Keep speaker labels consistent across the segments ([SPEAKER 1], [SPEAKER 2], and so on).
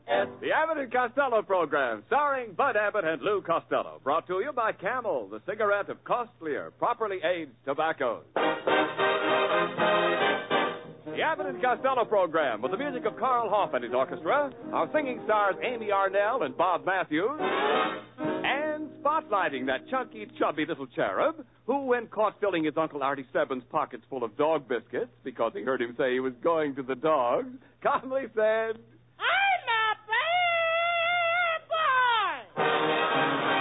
[SPEAKER 1] The Abbott and Costello program, starring Bud Abbott and Lou Costello, brought to you by Camel, the cigarette of costlier, properly aged tobaccos. The Abbott and Costello program, with the music of Carl Hoff and his orchestra, our singing stars Amy Arnell and Bob Matthews, and spotlighting that chunky, chubby little cherub who, when caught filling his Uncle Artie Stebbins' pockets full of dog biscuits because he heard him say he was going to the dogs, calmly said,
[SPEAKER 2] I'm a bad boy!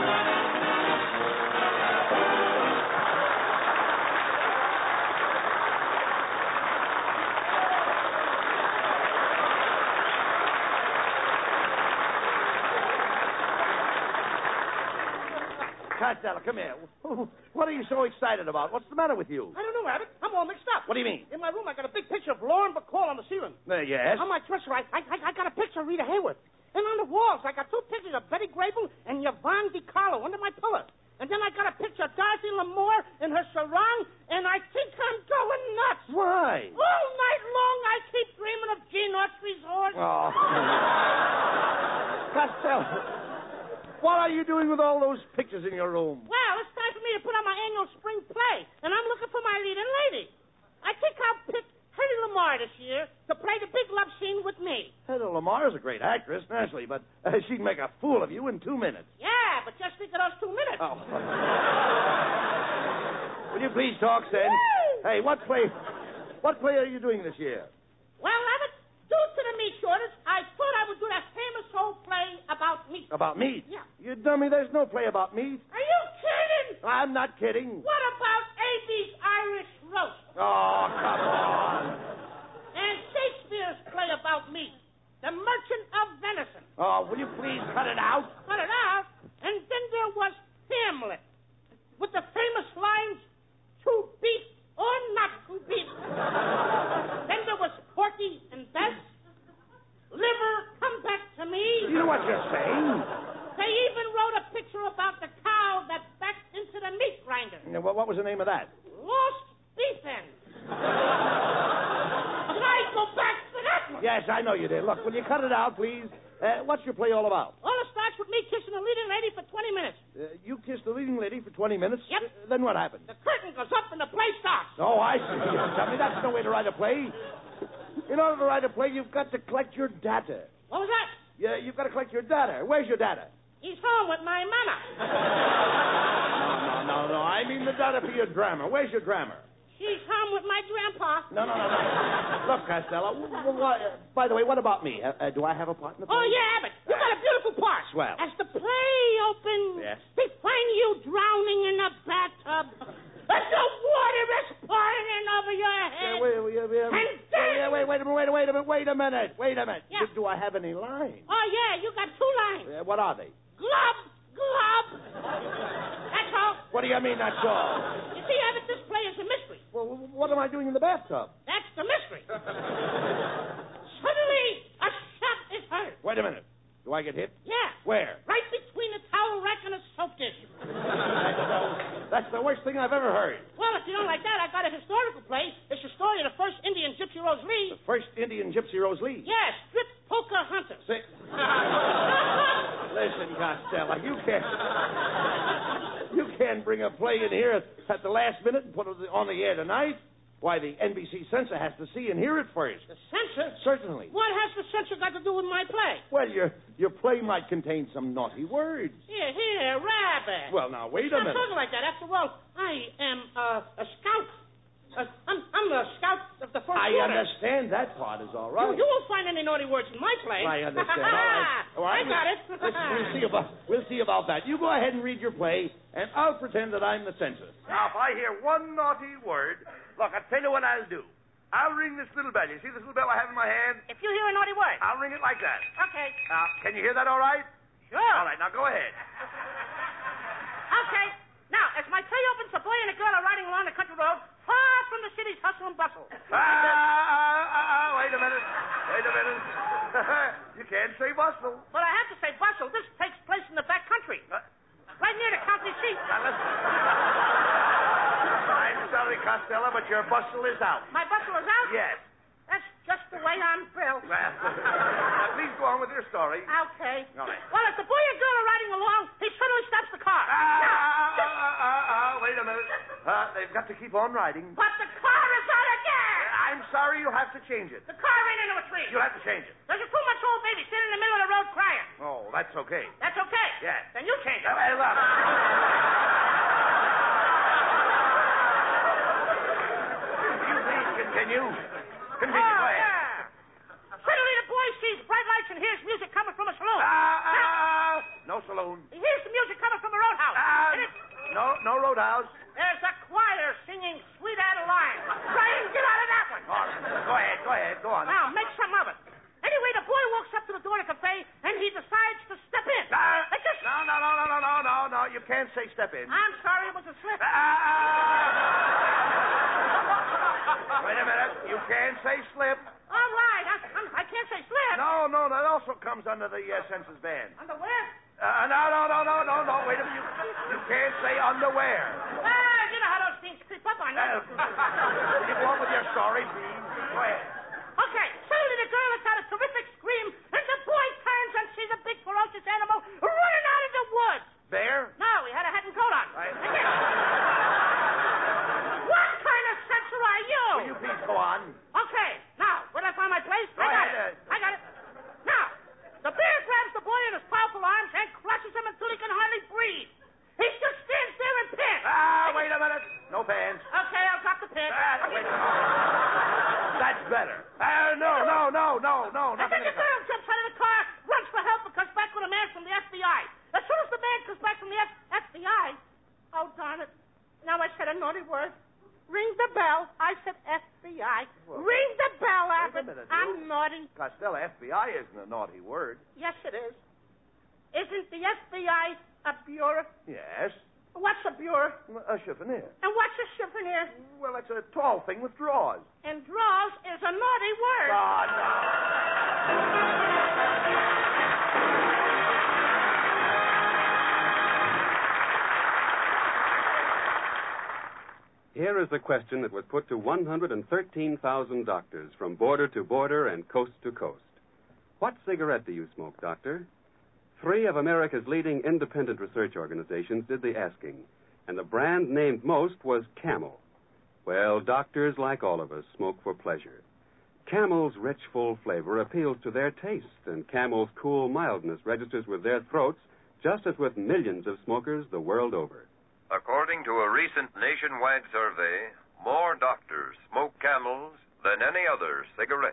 [SPEAKER 3] Costello, come here. What are you so excited about? What's the matter with you?
[SPEAKER 2] I don't know, Abbott. I'm all mixed up.
[SPEAKER 3] What do you mean?
[SPEAKER 2] In my room, I got a big picture of Lauren Bacall on the ceiling.
[SPEAKER 3] Yes?
[SPEAKER 2] On my dresser, I got a picture of Rita Hayworth. And on the walls, I got two pictures of Betty Grable and Yvonne DiCarlo under my pillow. And then I got a picture of Dorothy Lamour in her sarong, and I think I'm going nuts.
[SPEAKER 3] Why?
[SPEAKER 2] All night long, I keep dreaming of Gene Autry's horse.
[SPEAKER 3] Oh. Costello, what are you doing with all those pictures in your room?
[SPEAKER 2] Well, it's time for me to put on my annual spring play, and I'm looking for my leading lady. I think I'll pick Hedy Lamarr this year to play the big love scene with me.
[SPEAKER 3] Hedy Lamarr is a great actress, naturally, but she'd make a fool of you in 2 minutes.
[SPEAKER 2] Yeah, but just think of those 2 minutes.
[SPEAKER 3] Oh. Will you please talk, Sen? Hey, what play are you doing this year?
[SPEAKER 2] Well, Abbott, due to the meat shortage, I thought I would do that famous old play about meat.
[SPEAKER 3] About meat?
[SPEAKER 2] Yeah.
[SPEAKER 3] You dummy, there's no play about meat.
[SPEAKER 2] Are you kidding?
[SPEAKER 3] I'm not kidding.
[SPEAKER 2] What about A.B.'s Irish Roast?
[SPEAKER 3] Oh, come on.
[SPEAKER 2] And Shakespeare's play about meat, The Merchant of Venison.
[SPEAKER 3] Oh, will you please cut it out?
[SPEAKER 2] Cut it out? And then there was Hamlet, with the famous lines, to beat or not to beat. Then there was Porky and Bess, Liver, come back to me.
[SPEAKER 3] You know what you're saying?
[SPEAKER 2] They even wrote a picture about the cow that backed into the meat grinder.
[SPEAKER 3] Yeah, what was the name of that?
[SPEAKER 2] Lost beef end. Did I go back to that one?
[SPEAKER 3] Yes, I know you did. Look, will you cut it out, please? What's your play all about?
[SPEAKER 2] Well, it starts with me kissing the leading lady for 20 minutes.
[SPEAKER 3] You kissed the leading lady for 20 minutes?
[SPEAKER 2] Yep.
[SPEAKER 3] Then what happens?
[SPEAKER 2] The curtain goes up and the play starts.
[SPEAKER 3] Oh, I see. Dummy, that's no way to write a play. In order to write a play, you've got to collect your data.
[SPEAKER 2] What was that?
[SPEAKER 3] Yeah, you've got to collect your data. Where's your data?
[SPEAKER 2] He's home with my mama.
[SPEAKER 3] No. I mean the data for your drama. Where's your drama?
[SPEAKER 2] She's home with my grandpa.
[SPEAKER 3] No. Look, Costello, by the way, what about me? Do I have a part in the play?
[SPEAKER 2] Oh, yeah, but you got a beautiful part.
[SPEAKER 3] Swell.
[SPEAKER 2] As the play opens,
[SPEAKER 3] yes,
[SPEAKER 2] they find you drowning in a bathtub. And the water is pouring over your head.
[SPEAKER 3] Wait a minute.
[SPEAKER 2] Yeah.
[SPEAKER 3] Do I have any lines?
[SPEAKER 2] Oh, yeah, you got 2 lines.
[SPEAKER 3] What are they?
[SPEAKER 2] Glub. That's all.
[SPEAKER 3] What do you mean, that's all?
[SPEAKER 2] You see, Abbott, this play is a mystery.
[SPEAKER 3] Well, what am I doing in the bathtub?
[SPEAKER 2] That's the mystery. Suddenly, a shot is heard.
[SPEAKER 3] Wait a minute. Do I get hit?
[SPEAKER 2] Yeah.
[SPEAKER 3] Where?
[SPEAKER 2] Right between a towel rack and a soap dish.
[SPEAKER 3] That's the worst thing I've ever heard.
[SPEAKER 2] Well, if you don't like that, I got a historical play. It's the story of the first Indian Gypsy Rose Lee.
[SPEAKER 3] The first Indian Gypsy Rose Lee?
[SPEAKER 2] Yes, strip poker hunter.
[SPEAKER 3] Listen, Costello, you can't bring a play in here at the last minute and put it on the air tonight. Why, the NBC censor has to see and hear it first.
[SPEAKER 2] The censor?
[SPEAKER 3] Certainly.
[SPEAKER 2] What has the censor got to do with my play?
[SPEAKER 3] Well, your play might contain some naughty words.
[SPEAKER 2] Here, rabbit.
[SPEAKER 3] Well, now, wait a minute.
[SPEAKER 2] Not talking like that. After all, I am a scout. I'm the scout of the first
[SPEAKER 3] I
[SPEAKER 2] order.
[SPEAKER 3] understand that part is all right.
[SPEAKER 2] You won't find any naughty words in my play.
[SPEAKER 3] I understand. All right.
[SPEAKER 2] I got it.
[SPEAKER 3] Listen, we'll see about that. You go ahead and read your play, and I'll pretend that I'm the censor.
[SPEAKER 4] Now, if I hear one naughty word, look, I'll tell you what I'll do. I'll ring this little bell. You see this little bell I have in my hand?
[SPEAKER 2] If you hear a naughty word.
[SPEAKER 4] I'll ring it like that.
[SPEAKER 2] Okay.
[SPEAKER 4] Now, can you hear that all right?
[SPEAKER 2] Sure.
[SPEAKER 4] All right, now go ahead.
[SPEAKER 2] Okay. Now, as my play opens, a boy and a girl are riding along the country road, far from the city's hustle and bustle.
[SPEAKER 4] Wait a minute. You can't say bustle.
[SPEAKER 2] Well, I have to say bustle. This takes place in the back country. Right near the county seat.
[SPEAKER 4] Now, listen. I'm sorry, Costello, but your bustle is out.
[SPEAKER 2] My bustle is out?
[SPEAKER 4] Yes.
[SPEAKER 2] That's just the way I'm built.
[SPEAKER 4] Now, please go on with with your story.
[SPEAKER 2] Okay.
[SPEAKER 4] All right.
[SPEAKER 2] Well, if the boy and girl are riding along, he suddenly stops the car.
[SPEAKER 4] Wait a minute. They've got to keep on riding.
[SPEAKER 2] But the car is out of gas.
[SPEAKER 4] I'm sorry, you'll have to change it.
[SPEAKER 2] The car ran into a tree.
[SPEAKER 4] You'll have to change it.
[SPEAKER 2] There's a 2-month-old baby sitting in the middle of the road crying.
[SPEAKER 4] Oh, that's okay.
[SPEAKER 2] That's okay.
[SPEAKER 4] Yes.
[SPEAKER 2] Then you change it.
[SPEAKER 4] Hey, look. You please continue. Continue. Go ahead.
[SPEAKER 2] Yeah. Suddenly the boy sees bright lights and hears music coming from a saloon.
[SPEAKER 4] No saloon.
[SPEAKER 2] He hears the music coming from a roadhouse. And it's...
[SPEAKER 4] No roadhouse.
[SPEAKER 2] There's a choir singing Sweet Adeline. Try and get out of that one.
[SPEAKER 4] All right. Go ahead. Go on.
[SPEAKER 2] Now, make some of it. Anyway, the boy walks up to the door of the cafe, and he decides to step in.
[SPEAKER 4] No. You can't say step in.
[SPEAKER 2] I'm sorry, it was a slip.
[SPEAKER 4] Wait a minute. You can't say slip.
[SPEAKER 2] All right, I can't say slip.
[SPEAKER 4] No. That also comes under the census ban.
[SPEAKER 2] Underwear?
[SPEAKER 4] No. Wait a minute. You can't say underwear.
[SPEAKER 2] You know how those things creep up on you.
[SPEAKER 4] You go on with your story, please. Go ahead.
[SPEAKER 2] Okay, suddenly the girl lets out a terrific scream, and the boy turns and sees a big ferocious animal running out of the woods.
[SPEAKER 4] Bear?
[SPEAKER 2] No, he had a hat and coat on.
[SPEAKER 4] Right.
[SPEAKER 2] What kind of censor are you?
[SPEAKER 4] Will you please go on?
[SPEAKER 2] Okay, now, where did I find my place?
[SPEAKER 4] Go ahead.
[SPEAKER 2] I got it. Now, the bear grabs the boy in his powerful arms and crushes him until he can hardly breathe. He just stands there and pants.
[SPEAKER 4] Wait a minute. No pants.
[SPEAKER 2] Okay, I'll drop the pants.
[SPEAKER 4] Wait a minute. That's better. No.
[SPEAKER 2] And then the girl jumps out of the car, runs for help, and comes back with a man from the FBI. As soon as the man comes back from the FBI, oh, darn it. Now I said a naughty word. Ring the bell. I said FBI.
[SPEAKER 4] Well,
[SPEAKER 2] ring the bell, Abbott.
[SPEAKER 4] Wait a minute,
[SPEAKER 2] I'm naughty.
[SPEAKER 4] Costello, FBI isn't a naughty word.
[SPEAKER 2] Yes, it is. Isn't the FBI a bureau?
[SPEAKER 4] Yes.
[SPEAKER 2] What's a bureau?
[SPEAKER 4] A chiffonier.
[SPEAKER 2] And what's a chiffonier?
[SPEAKER 4] Well, it's a tall thing with drawers.
[SPEAKER 2] And draws is a naughty word.
[SPEAKER 5] Here is a question that was put to 113,000 doctors from border to border and coast to coast. What cigarette do you smoke, doctor? 3 of America's leading independent research organizations did the asking, and the brand named most was Camel. Well, doctors, like all of us, smoke for pleasure. Camel's rich, full flavor appeals to their taste, and Camel's cool mildness registers with their throats just as with millions of smokers the world over.
[SPEAKER 6] According to a recent nationwide survey, more doctors smoke Camels than any other cigarette.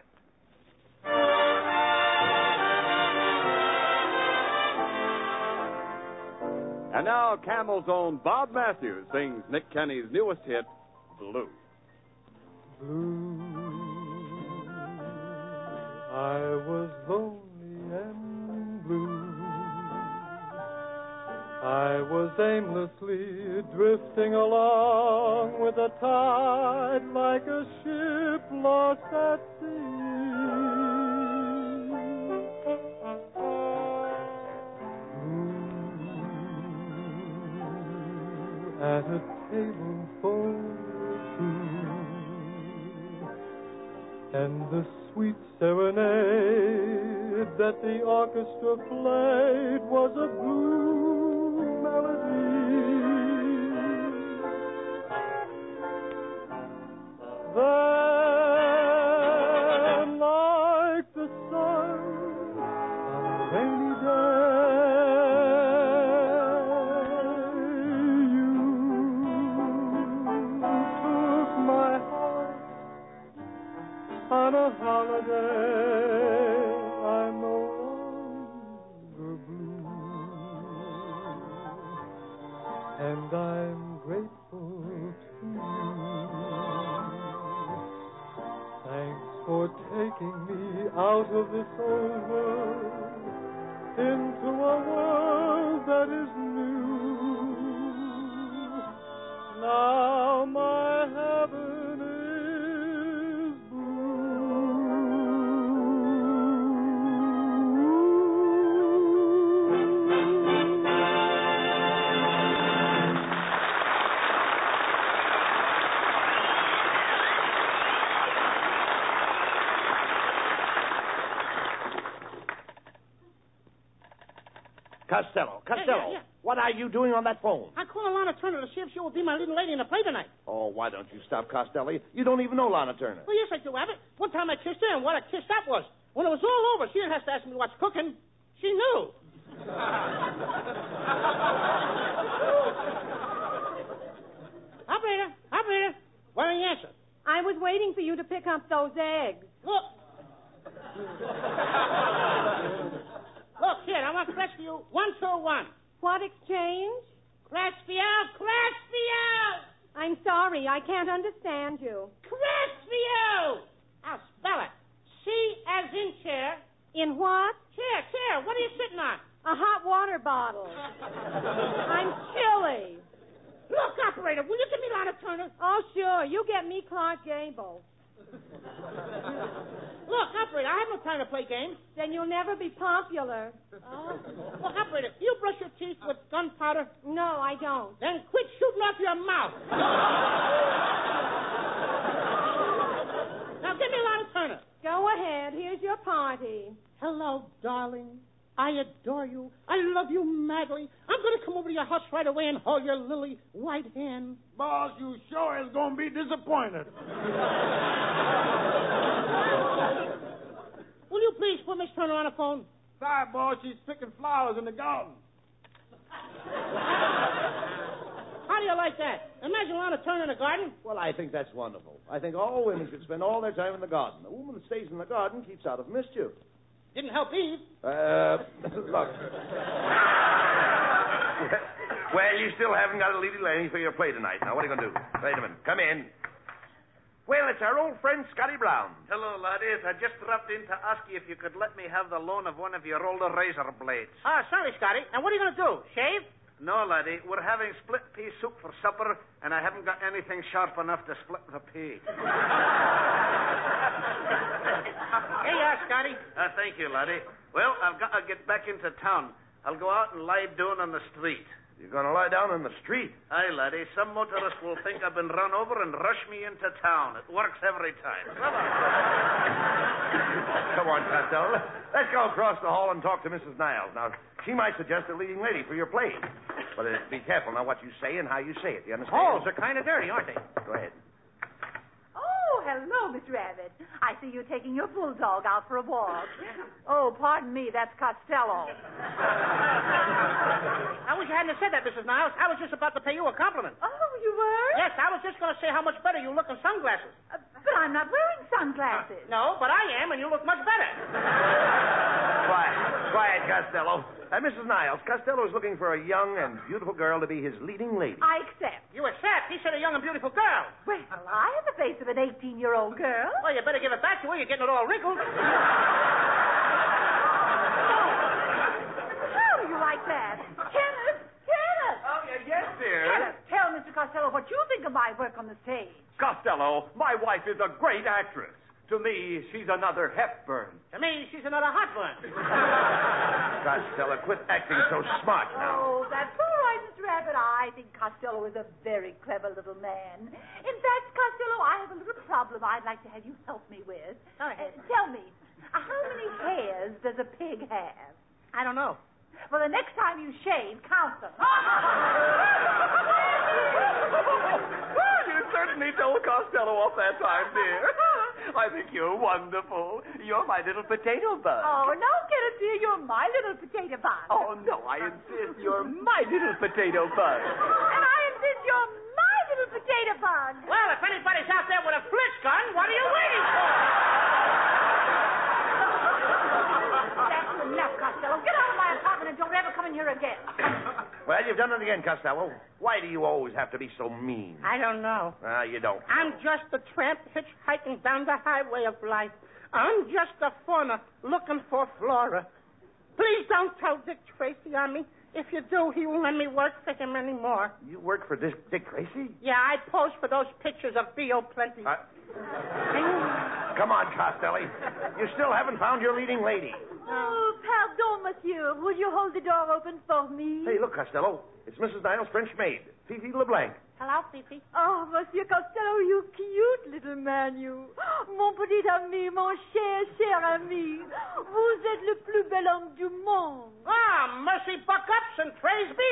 [SPEAKER 1] And now, Camel's own Bob Matthews sings Nick Kenny's newest hit, Blue.
[SPEAKER 7] Blue, I was lonely and blue. I was aimlessly drifting along with the tide like a ship lost at sea. At a table for 2, and the sweet serenade that the orchestra played was a blue melody. Then, like the sun on a rainy on a holiday, I'm no longer blue, and I'm grateful to you. Thanks for taking me out of this old world into a world that is new. Now my heaven is
[SPEAKER 3] Costello.
[SPEAKER 2] Yeah.
[SPEAKER 3] What are you doing on that phone?
[SPEAKER 2] I called Lana Turner to see if she will be my leading lady in the play tonight.
[SPEAKER 3] Oh, why don't you stop, Costello? You don't even know Lana Turner.
[SPEAKER 2] Well, yes, I do, Abbott. One time I kissed her, and what a kiss that was. When it was all over, she didn't have to ask me what's cooking. She knew. Operator, why don't you answer?
[SPEAKER 8] I was waiting for you to pick up those eggs.
[SPEAKER 2] Look, kid, I want Crestview 121.
[SPEAKER 8] What exchange?
[SPEAKER 2] Crestview!
[SPEAKER 8] I'm sorry, I can't understand you.
[SPEAKER 2] Crestview! I'll spell it. C as in chair.
[SPEAKER 8] In what?
[SPEAKER 2] Chair. What are you sitting on?
[SPEAKER 8] A hot water bottle. I'm chilly.
[SPEAKER 2] Look, operator, will you give me Lana Turner?
[SPEAKER 8] Oh, sure. You get me Clark Gable.
[SPEAKER 2] Look, operator, I have no time to play games.
[SPEAKER 8] Then you'll never be popular.
[SPEAKER 2] Oh. Look, operator, do you brush your teeth with gunpowder?
[SPEAKER 8] No, I don't.
[SPEAKER 2] Then quit shooting off your mouth. Now give me Lana Turner.
[SPEAKER 8] Go ahead. Here's your party.
[SPEAKER 2] Hello, darling. I adore you. I love you madly. I'm going to come over to your house right away and hold your lily white hand.
[SPEAKER 3] Boss, you sure is going to be disappointed.
[SPEAKER 2] Will you please put Miss Turner on the phone?
[SPEAKER 3] Sorry, boss, she's picking flowers in the garden.
[SPEAKER 2] How do you like that? Imagine Lana Turner in the garden.
[SPEAKER 3] Well, I think that's wonderful. I think all women should spend all their time in the garden. A woman that stays in the garden keeps out of mischief.
[SPEAKER 2] Didn't help Eve.
[SPEAKER 3] Look.
[SPEAKER 4] Well, you still haven't got a leading lady for your play tonight. Now, what are you going to do? Wait a minute. Come in. Well, it's our old friend, Scotty Brown.
[SPEAKER 9] Hello, laddies. I just dropped in to ask you if you could let me have the loan of one of your older razor blades.
[SPEAKER 2] Sorry, Scotty. And what are you going to do? Shave?
[SPEAKER 9] No, laddie. We're having split pea soup for supper, and I haven't got anything sharp enough to split the pea.
[SPEAKER 2] Here you are, Scotty.
[SPEAKER 9] Thank you, laddie. Well, I've got to get back into town. I'll go out and lie down on the street.
[SPEAKER 4] You're going to lie down in the street?
[SPEAKER 9] Aye, laddie. Some motorist will think I've been run over and rush me into town. It works every time.
[SPEAKER 4] Come on, Costello. Let's go across the hall and talk to Mrs. Niles. Now, she might suggest a leading lady for your play. But be careful now what you say and how you say it. You understand?
[SPEAKER 2] Halls are kind of dirty, aren't they?
[SPEAKER 4] Go ahead.
[SPEAKER 10] Oh, hello, Mr. Abbott. I see you're taking your bulldog out for a walk. Oh, pardon me, that's Costello.
[SPEAKER 2] I wish you hadn't said that, Mrs. Niles. I was just about to pay you a compliment.
[SPEAKER 10] Oh, you were?
[SPEAKER 2] Yes, I was just going to say how much better you look in sunglasses.
[SPEAKER 10] But I'm not wearing sunglasses.
[SPEAKER 2] No, but I am, and you look much better.
[SPEAKER 4] Quiet, Costello. Mrs. Niles, Costello is looking for a young and beautiful girl to be his leading lady.
[SPEAKER 10] I accept.
[SPEAKER 2] You accept? He said a young and beautiful girl.
[SPEAKER 10] Well, I have the face of an 18-year-old girl.
[SPEAKER 2] Well, you better give it back to her. You're getting it all wrinkled.
[SPEAKER 10] How do you like that? Kenneth!
[SPEAKER 1] Oh, yes, dear.
[SPEAKER 10] Kenneth, tell Mr. Costello what you think of my work on the stage.
[SPEAKER 1] Costello, my wife is a great actress. To me, she's another Hepburn.
[SPEAKER 2] To me, she's another hot one.
[SPEAKER 4] Costello, quit acting so smart now.
[SPEAKER 10] Oh, that's all right, Mr. Abbott. I think Costello is a very clever little man. In fact, Costello, I have a little problem I'd like to have you help me with.
[SPEAKER 2] Go ahead.
[SPEAKER 10] Tell me, how many hairs does a pig have?
[SPEAKER 2] I don't know.
[SPEAKER 10] Well, the next time you shave, count them.
[SPEAKER 1] You certainly told Costello off that time, dear. I think you're wonderful. You're my little potato bug.
[SPEAKER 10] Oh, no, Kenneth, dear, you're my little potato bug.
[SPEAKER 1] Oh, no, I insist you're my little potato bug.
[SPEAKER 10] And I insist you're my little potato bug.
[SPEAKER 2] Well, if anybody's out there with a flitch gun, what are you waiting for?
[SPEAKER 10] That's enough, Costello. Get out of my apartment and don't ever come in here again.
[SPEAKER 4] Well, you've done it again, Costello. Why do you always have to be so mean?
[SPEAKER 2] I don't know.
[SPEAKER 4] You don't.
[SPEAKER 2] I'm just a tramp hitchhiking down the highway of life. I'm just a fauna looking for flora. Please don't tell Dick Tracy on me. If you do, he won't let me work for him anymore.
[SPEAKER 4] You work for Dick Tracy?
[SPEAKER 2] Yeah, I pose for those pictures of B.O. Plenty.
[SPEAKER 4] Come on, Costello. You still haven't found your leading lady.
[SPEAKER 10] Oh, pardon, monsieur.
[SPEAKER 8] monsieur, would you hold the door open for me?
[SPEAKER 4] Hey, look, Costello. It's Mrs. Niles' French maid, Fifi LeBlanc.
[SPEAKER 2] Hello, Fifi.
[SPEAKER 8] Oh, Monsieur Costello, you cute little man, you. Mon petit ami, mon cher ami. Vous êtes le plus bel homme du monde.
[SPEAKER 2] Ah, mercy buck-ups and praise be.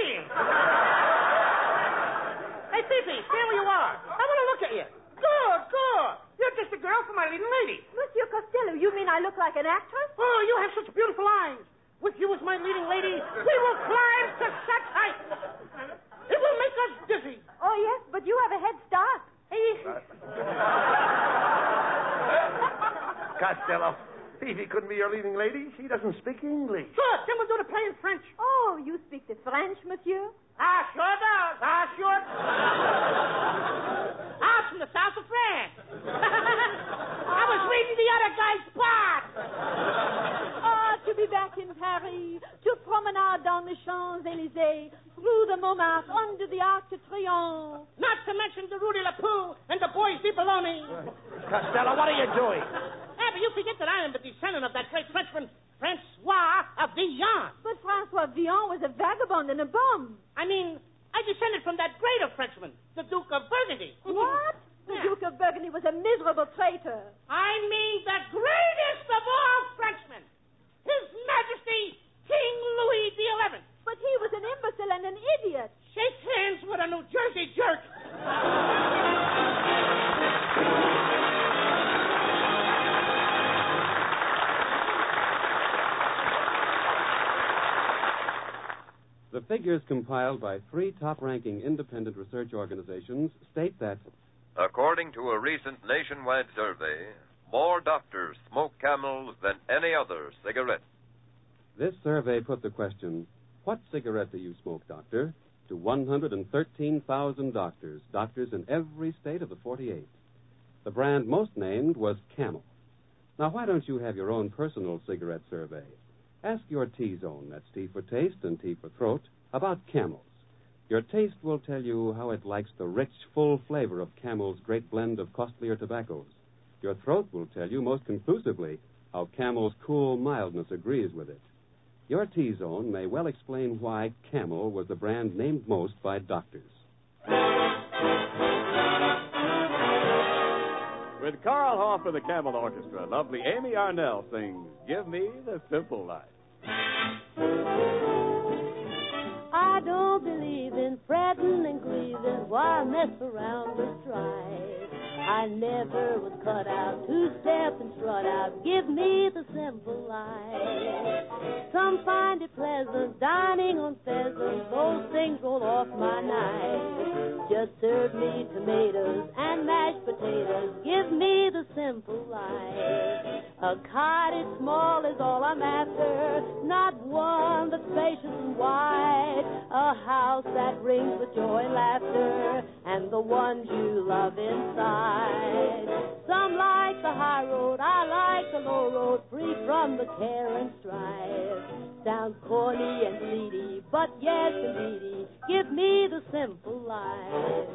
[SPEAKER 2] Hey, Fifi, stay where you are. I want to look at you. Good. You're just a girl for my leading lady.
[SPEAKER 8] Monsieur Costello, you mean I look like an actress?
[SPEAKER 2] Oh, you have such beautiful eyes. With you as my leading lady, we will climb to such heights. It will make us dizzy.
[SPEAKER 8] Oh, yes, but you have a head start.
[SPEAKER 4] Costello, Fifi couldn't be your leading lady. She doesn't speak English.
[SPEAKER 2] Good. Then we'll do the play in French.
[SPEAKER 8] Oh, you speak the French, monsieur?
[SPEAKER 2] Sure does. Sure. From the south of France. I was reading the other guy's part.
[SPEAKER 8] To be back in Paris, to promenade down the Champs-Élysées, through the Montmartre, under the Arc de Triomphe.
[SPEAKER 2] Not to mention the Rue de la Poo and the Bois de Boulogne.
[SPEAKER 3] Costello, what are you doing?
[SPEAKER 2] But you forget that I am the descendant of that great Frenchman, Francois of Villon.
[SPEAKER 8] But Francois Villon was a vagabond and a bum.
[SPEAKER 2] I mean, I descended from that greater Frenchman, the Duke of Burgundy.
[SPEAKER 8] What? The Duke of Burgundy was a miserable traitor.
[SPEAKER 2] I mean the greatest of all Frenchmen. His Majesty, King Louis XI.
[SPEAKER 8] But he was an imbecile and an idiot.
[SPEAKER 2] Shake hands with a New Jersey jerk.
[SPEAKER 5] The figures compiled by 3 top-ranking independent research organizations state that,
[SPEAKER 6] according to a recent nationwide survey, more doctors smoke Camels than any other cigarette.
[SPEAKER 5] this survey put the question, what cigarette do you smoke, doctor? To 113,000 doctors in every state of the 48. The brand most named was Camel. Now, why don't you have your own personal cigarette survey? Ask your T-Zone, that's T for taste and T for throat, about Camels. Your taste will tell you how it likes the rich, full flavor of Camel's great blend of costlier tobaccos. Your throat will tell you most conclusively how Camel's cool mildness agrees with it. Your T-Zone may well explain why Camel was the brand named most by doctors.
[SPEAKER 1] With Carl Hoff and the Camel Orchestra, lovely Amy Arnell sings Give Me the Simple Life.
[SPEAKER 11] I don't believe in fretting and grieving. Why mess around with strife? I never was cut out to step and strut out. Give me the simple life. Some find it pleasant dining on pheasants. Those things roll off my knife. Just serve me tomatoes and mashed potatoes. Give me the simple life. A cottage small is all I'm after. Not one that's spacious and wide. A house that rings with joy and laughter. And the ones you love inside. Some like the high road, I like the low road, free from the care and strife. Sounds corny and bleedy, but yes, indeedy, give me the simple life.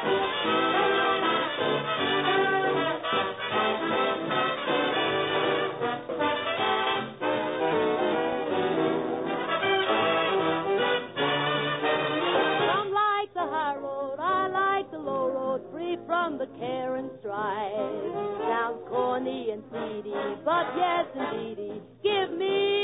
[SPEAKER 11] From the care and strife. Sounds corny and seedy, but yes, indeedy, give me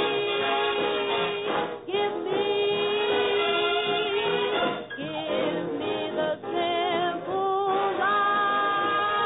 [SPEAKER 11] the simple life.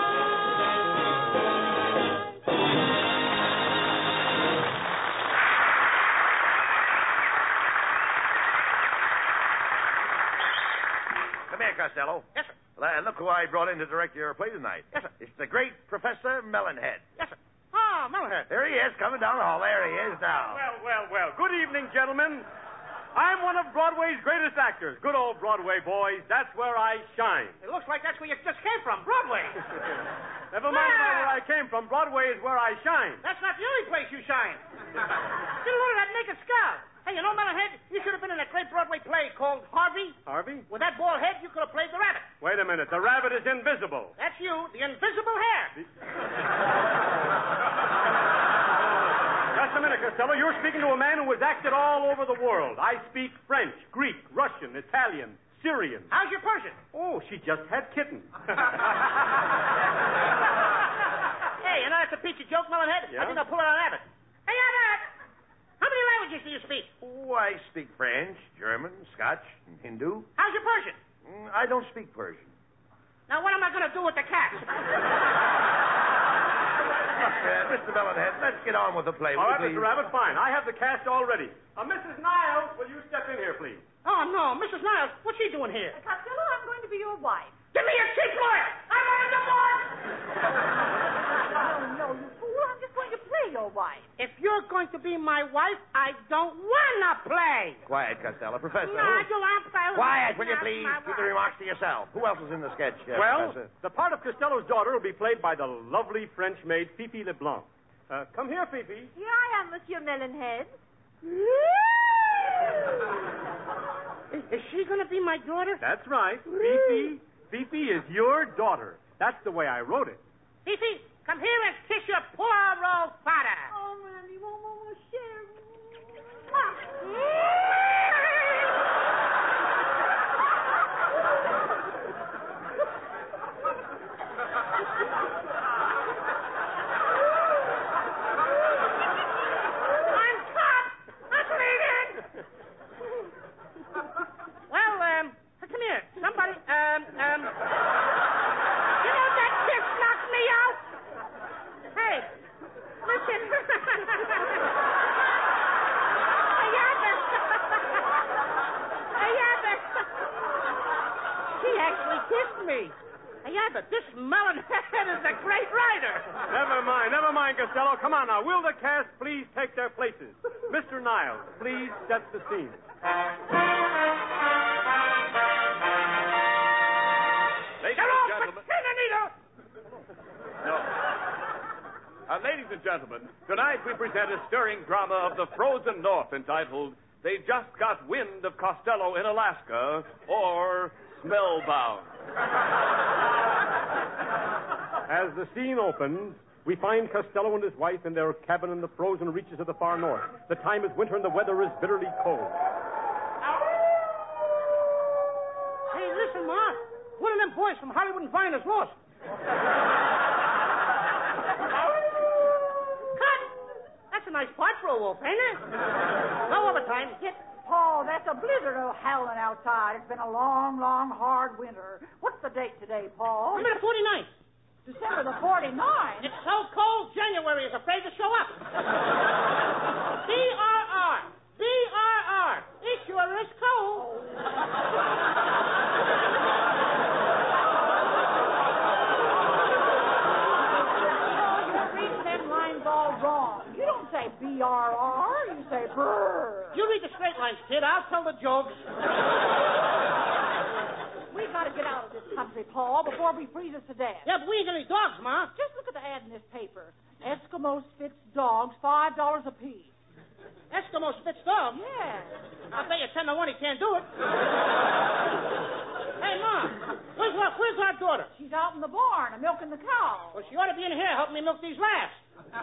[SPEAKER 4] Come here, Costello.
[SPEAKER 2] Yes, sir.
[SPEAKER 4] Look who I brought in to direct your play tonight.
[SPEAKER 2] Yes, sir.
[SPEAKER 4] It's the great Professor Melonhead.
[SPEAKER 2] Yes, sir. Ah, Melonhead.
[SPEAKER 4] There he is, coming down the hall. There he is now.
[SPEAKER 12] Well. Good evening, gentlemen. I'm one of Broadway's greatest actors. Good old Broadway, boys. That's where I shine.
[SPEAKER 2] It looks like that's where you just came from, Broadway.
[SPEAKER 12] Never mind about where I came from. Broadway is where I shine.
[SPEAKER 2] That's not the only place you shine. Get a load of that naked skull. Hey, you know, Melonhead, you should have been in that great Broadway play called Harvey.
[SPEAKER 12] Harvey?
[SPEAKER 2] With that bald head, you could have played the rabbit.
[SPEAKER 12] Wait a minute. The rabbit is invisible.
[SPEAKER 2] That's you, the invisible hair.
[SPEAKER 12] Just a minute, Costello. You're speaking to a man who has acted all over the world. I speak French, Greek, Russian, Italian, Syrian.
[SPEAKER 2] How's your Persian?
[SPEAKER 12] Oh, she just had kittens.
[SPEAKER 2] Hey, you know that's a peachy joke, Melonhead?
[SPEAKER 12] Yeah?
[SPEAKER 2] I think I'll pull it on Abbott. Hey, Abbott! How many languages do you speak?
[SPEAKER 4] Oh, I speak French, German, Scotch, and Hindu.
[SPEAKER 2] How's your Persian?
[SPEAKER 4] I don't speak Persian.
[SPEAKER 2] Now, what am I going to do with the cat?
[SPEAKER 4] Mr. Melonhead, let's get on with the play.
[SPEAKER 12] All right,
[SPEAKER 4] please?
[SPEAKER 12] Mr. Rabbit, fine. I have the cast all ready. Mrs. Niles, will you step in here, please?
[SPEAKER 2] Oh, no. Mrs. Niles, what's she doing here?
[SPEAKER 10] Costello, I'm going to be your wife.
[SPEAKER 2] Give me a cheap lawyer! I want a divorce!
[SPEAKER 10] No, you fool. I'm just going to play your wife.
[SPEAKER 2] If you're going to be my wife, I don't want to play.
[SPEAKER 4] Quiet, Costello. Professor.
[SPEAKER 2] No, I don't want to play.
[SPEAKER 4] Quiet, will you please? Keep the remarks to yourself. Who else is in the sketch,
[SPEAKER 12] Well,
[SPEAKER 4] Professor?
[SPEAKER 12] the part of Costello's daughter will be played by the lovely French maid, Fifi Leblanc. Come here, Fifi.
[SPEAKER 8] Here I am, Monsieur Melonhead.
[SPEAKER 2] Is she going to be my daughter?
[SPEAKER 12] That's right. Fifi is your daughter. That's the way I wrote it.
[SPEAKER 2] Fifi, come here and kiss your poor old father.
[SPEAKER 8] Oh, Randy, mon cher.
[SPEAKER 2] I'm caught. I'm bleeding. Well, come here. Somebody, you know that kiss knocked me out? Hey, listen. She actually kissed me. Yeah, but this Melonhead is a great writer.
[SPEAKER 12] Never mind, Costello. Come on now. Will the cast please take their places? Mr. Niles, please set the scene.
[SPEAKER 1] Ladies and gentlemen. No. Ladies and gentlemen, tonight we present a stirring drama of the frozen north entitled They Just Got Wind of Costello in Alaska, or Smellbound.
[SPEAKER 12] As the scene opens, we find Costello and his wife in their cabin in the frozen reaches of the far north. The time is winter and the weather is bitterly cold.
[SPEAKER 2] Hey, listen, Ma. One of them boys from Hollywood and Vine is lost. Cut! That's a nice part for a wolf, ain't it? No overtime. Get.
[SPEAKER 10] Paul, that's a blizzard of howling outside. It's been a long, long, hard winter. What's the date today, Paul?
[SPEAKER 2] I'm at the 49th.
[SPEAKER 10] December the 49th?
[SPEAKER 2] It's so cold, January is afraid to show up. BRR. BRR. It sure is cold.
[SPEAKER 10] You're reading them lines all wrong. You don't say BRR, you say brr.
[SPEAKER 2] You read the straight lines, kid. I'll tell the jokes.
[SPEAKER 10] We've got to get out of this country, Paul, before we freeze us to death.
[SPEAKER 2] Yeah, but we ain't got any dogs, Ma.
[SPEAKER 10] Just look at the ad in this paper. Eskimo Spitz dogs, $5 a piece.
[SPEAKER 2] Eskimo Spitz dog?
[SPEAKER 10] Yeah.
[SPEAKER 2] I'll bet you 10 to 1 he can't do it. Hey, Ma, where's our daughter?
[SPEAKER 10] She's out in the barn, milking the cow.
[SPEAKER 2] Well, she ought to be in here helping me milk these last.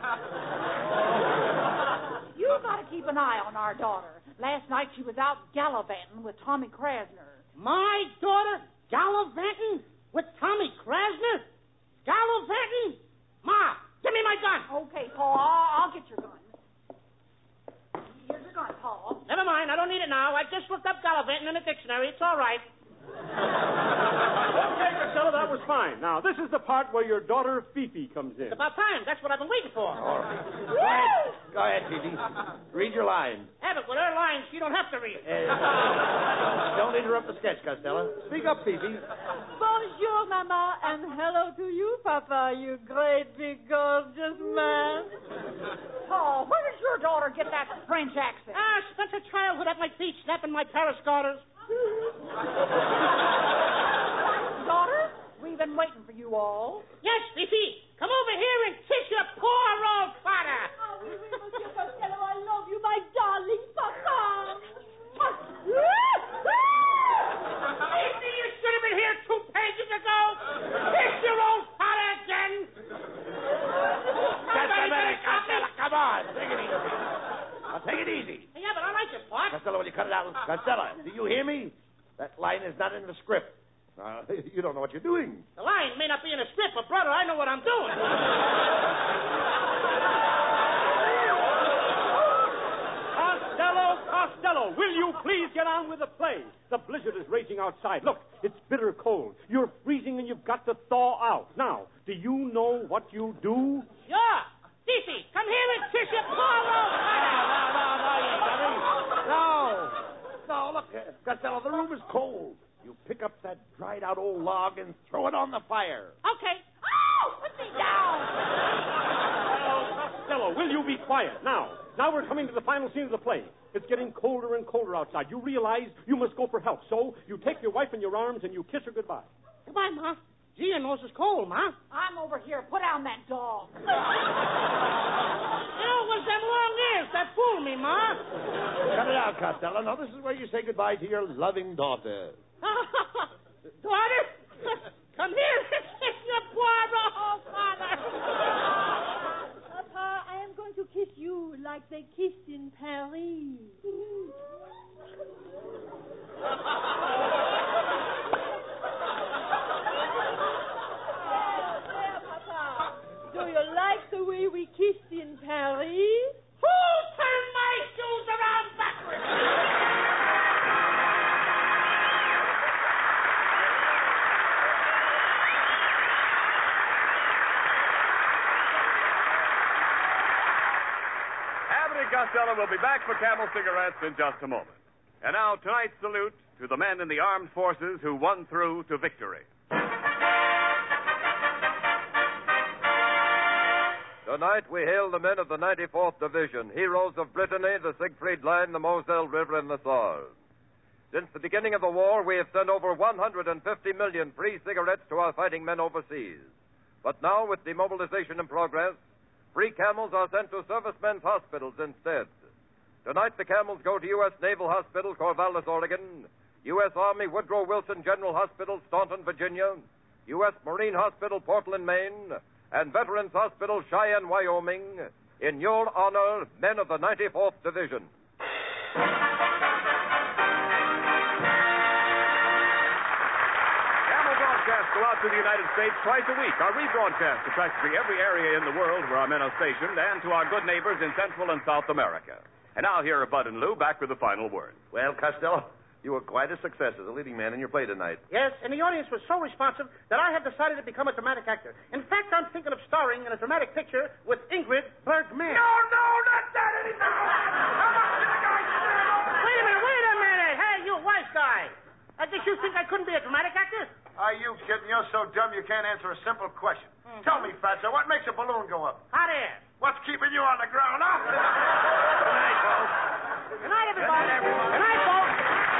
[SPEAKER 10] You've got to keep an eye on our daughter. Last night she was out gallivanting with Tommy Krasner.
[SPEAKER 2] My daughter gallivanting with Tommy Krasner? Gallivanting? Ma, give me my gun.
[SPEAKER 10] Okay, Paul, I'll get your gun. Here's your gun, Paul.
[SPEAKER 2] Never mind, I don't need it now. I just looked up gallivanting in the dictionary. It's all right.
[SPEAKER 12] Okay, Costello, that was fine. Now, this is the part where your daughter Fifi comes in.
[SPEAKER 2] It's about time. That's what I've been waiting for.
[SPEAKER 3] Go ahead, Fifi. Read your lines.
[SPEAKER 2] Abbott, with her lines, she don't have to read.
[SPEAKER 3] Don't interrupt the sketch, Costello. Speak up, Fifi.
[SPEAKER 8] Bonjour, Mama, and hello to you, Papa, you great big gorgeous man.
[SPEAKER 10] Paul, where does your daughter get that French accent?
[SPEAKER 2] She spent her childhood at my feet snapping my Paris garters.
[SPEAKER 10] Daughter, we've been waiting for you all.
[SPEAKER 2] Yes, Fifi. Come over here and kiss your poor old father.
[SPEAKER 8] Oh, oui, Monsieur Costello, I love you, my darling Papa.
[SPEAKER 2] Fifi, you should have been here 2 pages ago. Kiss your old father again.
[SPEAKER 3] Just a minute, Costello. Come on. Take it easy. movie.
[SPEAKER 2] Yeah, but I like it, Pop.
[SPEAKER 3] Costello, will you cut it out? Costello, do you hear me? That line is not in the script. You don't know what you're doing.
[SPEAKER 2] The line may not be in a script, but, brother, I know what I'm doing.
[SPEAKER 12] Costello, will you please get on with the play? The blizzard is raging outside. Look, it's bitter cold. You're freezing and you've got to thaw out. Now, do you know what you do?
[SPEAKER 2] Sure. Cece, come here and kiss your Paulo.
[SPEAKER 3] No, look, Costello, the room is cold. You pick up that dried-out old log and throw it on the fire.
[SPEAKER 2] Okay. Oh, put me down.
[SPEAKER 12] Costello, will you be quiet? Now we're coming to the final scene of the play. It's getting colder and colder outside. You realize you must go for help. So you take your wife in your arms and you kiss her goodbye.
[SPEAKER 2] Goodbye, Ma. Gee, your nose is cold, Ma.
[SPEAKER 10] I'm over here. Put down that dog.
[SPEAKER 2] You know, it was them long ears that fooled me, Ma.
[SPEAKER 3] Cut it out, Costello. Now, this is where you say goodbye to your loving daughter.
[SPEAKER 2] Daughter? Come here and kiss your Poirot, Father.
[SPEAKER 8] Papa, I am going to kiss you like they kissed in Paris. There, Papa. Do you like the way we kissed in Paris?
[SPEAKER 2] Who turned my shoes around backwards?
[SPEAKER 1] Costello will be back for Camel Cigarettes in just a moment. And now, tonight's salute to the men in the armed forces who won through to victory.
[SPEAKER 6] Tonight we hail the men of the 94th Division, heroes of Brittany, the Siegfried Line, the Moselle River, and the Sarre. Since the beginning of the war, we have sent over 150 million free cigarettes to our fighting men overseas. But now, with demobilization in progress, free Camels are sent to servicemen's hospitals instead. Tonight, the Camels go to U.S. Naval Hospital, Corvallis, Oregon, U.S. Army Woodrow Wilson General Hospital, Staunton, Virginia, U.S. Marine Hospital, Portland, Maine, and Veterans Hospital, Cheyenne, Wyoming, in your honor, men of the 94th Division.
[SPEAKER 1] Broadcasts go out to the United States twice a week. Our rebroadcasts to practically every area in the world where our men are stationed and to our good neighbors in Central and South America. And now here are Bud and Lou back with the final word.
[SPEAKER 4] Well, Costello, you were quite a success as a leading man in your play tonight.
[SPEAKER 2] Yes, and the audience was so responsive that I have decided to become a dramatic actor. In fact, I'm thinking of starring in a dramatic picture with Ingrid Bergman.
[SPEAKER 9] No, not that anymore. How much did the guy say?
[SPEAKER 2] Wait a minute. Hey, you wise guy. I guess you think I couldn't be a dramatic actor?
[SPEAKER 9] Are you kidding? You're so dumb you can't answer a simple question. Tell me, Fatso, what makes a balloon go up?
[SPEAKER 2] Hot air.
[SPEAKER 9] What's keeping you on the ground, huh?
[SPEAKER 4] Good night, folks.
[SPEAKER 2] Good night, everybody. Good night, folks.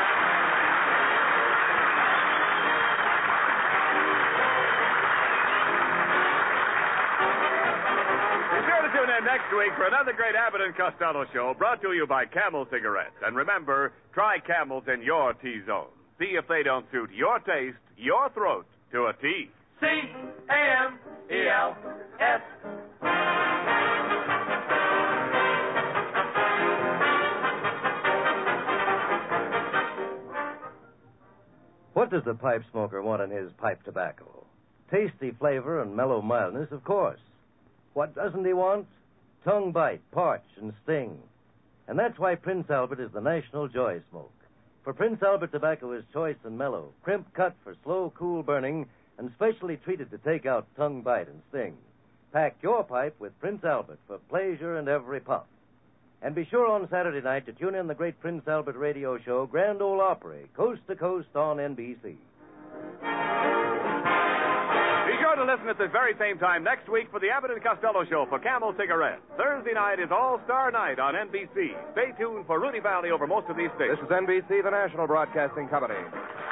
[SPEAKER 1] Be sure to tune in next week for another great Abbott and Costello show brought to you by Camel Cigarettes. And remember, try Camels in your T-zone. See if they don't suit your taste, your throat, to a T.
[SPEAKER 9] C-A-M-E-L-S.
[SPEAKER 13] What does the pipe smoker want in his pipe tobacco? Tasty flavor and mellow mildness, of course. What doesn't he want? Tongue bite, parch, and sting. And that's why Prince Albert is the national joy smoke. For Prince Albert tobacco is choice and mellow, crimp cut for slow, cool burning, and specially treated to take out tongue bite and sting. Pack your pipe with Prince Albert for pleasure in every puff. And be sure on Saturday night to tune in the great Prince Albert radio show, Grand Ole Opry, coast to coast on NBC.
[SPEAKER 1] Be sure to listen at this very same time next week for the Abbott and Costello show for Camel Cigarettes. Thursday night is All-Star Night on NBC. Stay tuned for Rudy Valley over most of these stations.
[SPEAKER 14] This is NBC, the national broadcasting company.